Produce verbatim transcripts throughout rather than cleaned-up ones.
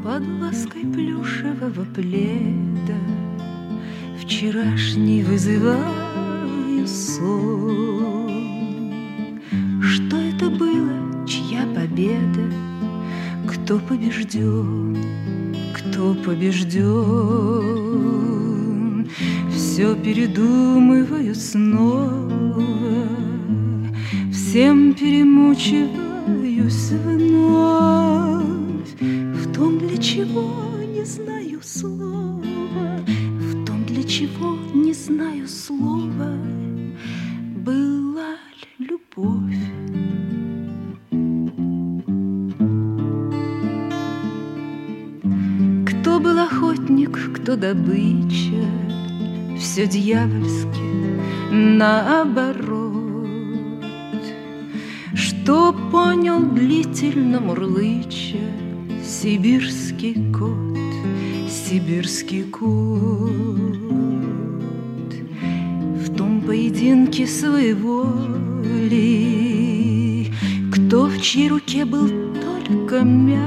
Под лаской плюшевого пледа вчерашний вызываю сон. Что это было, чья победа? Кто побежден? Кто побежден? Все передумываю снова, всем перемучиваюсь вновь. В том, для чего не знаю слова, в том, для чего не знаю слова, была ли любовь. Кто был охотник, кто добыча, все дьявольски наоборот. Что понял длительно мурлыча сибирский кот, сибирский кот. В том поединке своеволии, кто в чьей руке был только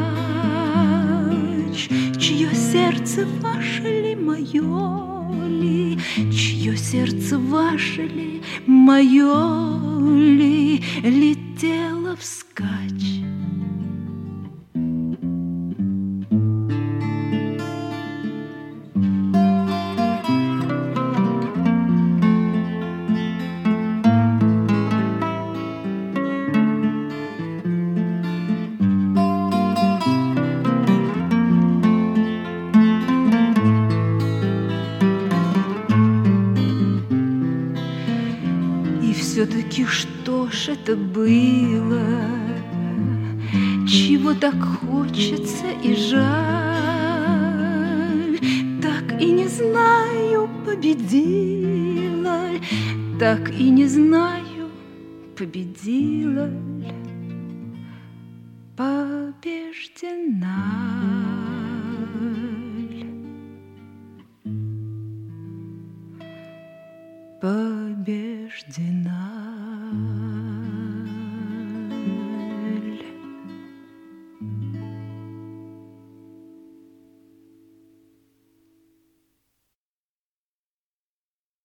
мяч, чье сердце ваше ли, мое ли, чье сердце ваше ли, мое ли, летело вскачь. Все-таки что ж это было, чего так хочется и жаль? Так и не знаю, победила, так и не знаю, победила, побеждена.